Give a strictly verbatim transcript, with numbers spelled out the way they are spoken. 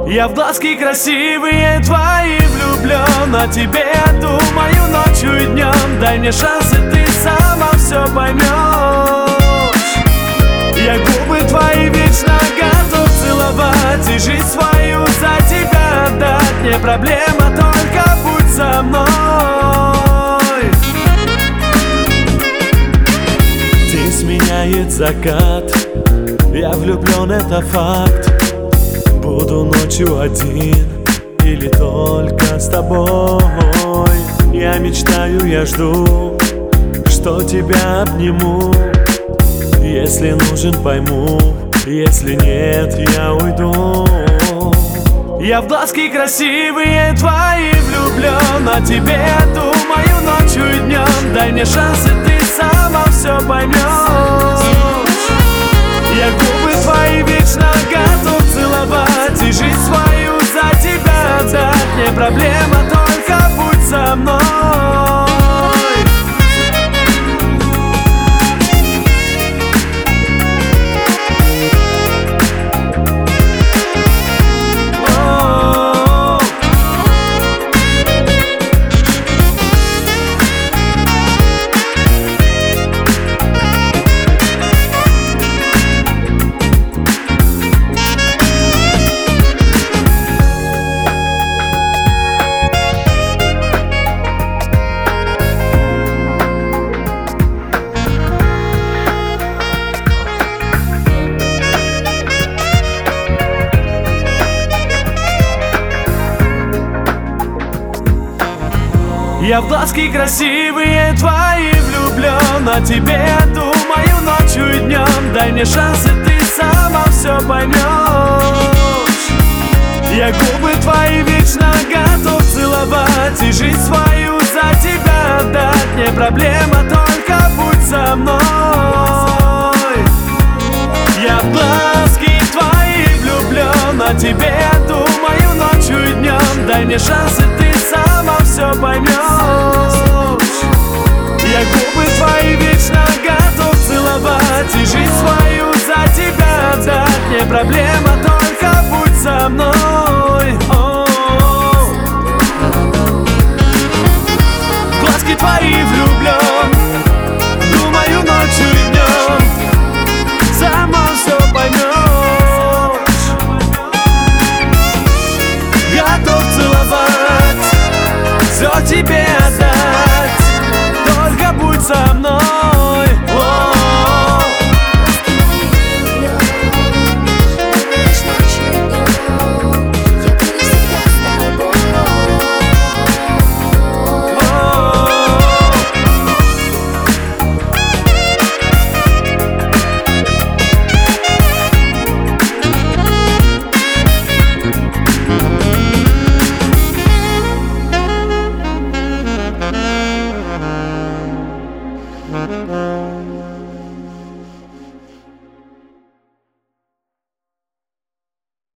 Я в глазки красивые твои влюблен, о тебе думаю ночью и днем. Дай мне шанс, и ты сама все поймешь. Я губы твои вечно готов целовать и жизнь свою за тебя отдать. Не проблема, только будь со мной. День сменяет закат, я влюблен, это факт. Буду ночью один или только с тобой. Я мечтаю, я жду, что тебя обниму. Если нужен, пойму, если нет, я уйду. Я в глазки красивые твои влюблен, о тебе думаю ночью и днем. Дай мне шанс, и ты сама все поймешь. Я губы твои вечно готов целовать и жизнь свою за тебя отдать. Не проблема, только будь со мной. Я в глазки красивые твои влюблен, о тебе думаю ночью и днем. Дай мне шанс, и ты сама все поймешь. Я губы твои вечно готов целовать и жизнь свою за тебя отдать. Не проблема, только будь со мной. Я в глазки твои влюблен, о тебе думаю ночью и днем. Дай мне шанс, и ты сама все поймешь. Я губы твои вечно готов целовать и жизнь свою за тебя отдать. Не проблема, только будь со мной. О-о-о. В глазки твои влюблен, думаю ночью и днем. Сама все поймешь. Готов целовать, все тебе отдать, только будь со мной. О-о-о. Mm-hmm.